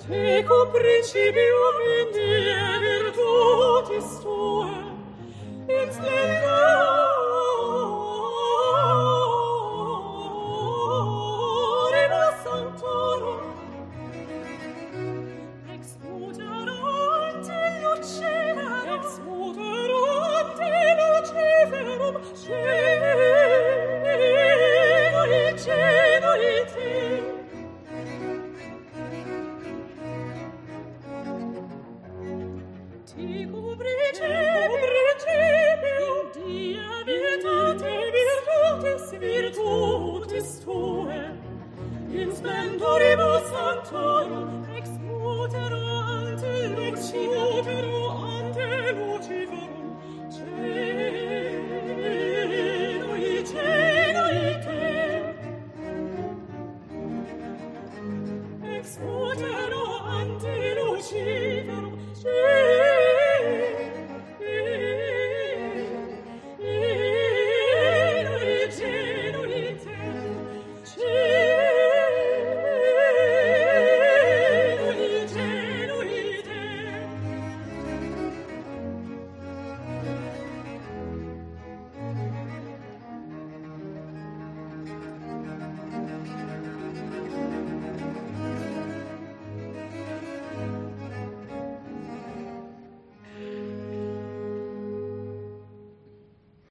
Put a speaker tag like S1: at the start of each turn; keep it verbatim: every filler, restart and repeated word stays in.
S1: Teco principium in die virtutis tuae, in splendoribus sanctorum, ex moderante luciferum, ex moderante luciferum, cenui, cenui te. Teco principium die virtutis, virtutis tuae, in splendoribus sanctorum, ex mutero ante lucifero, ante lucifero,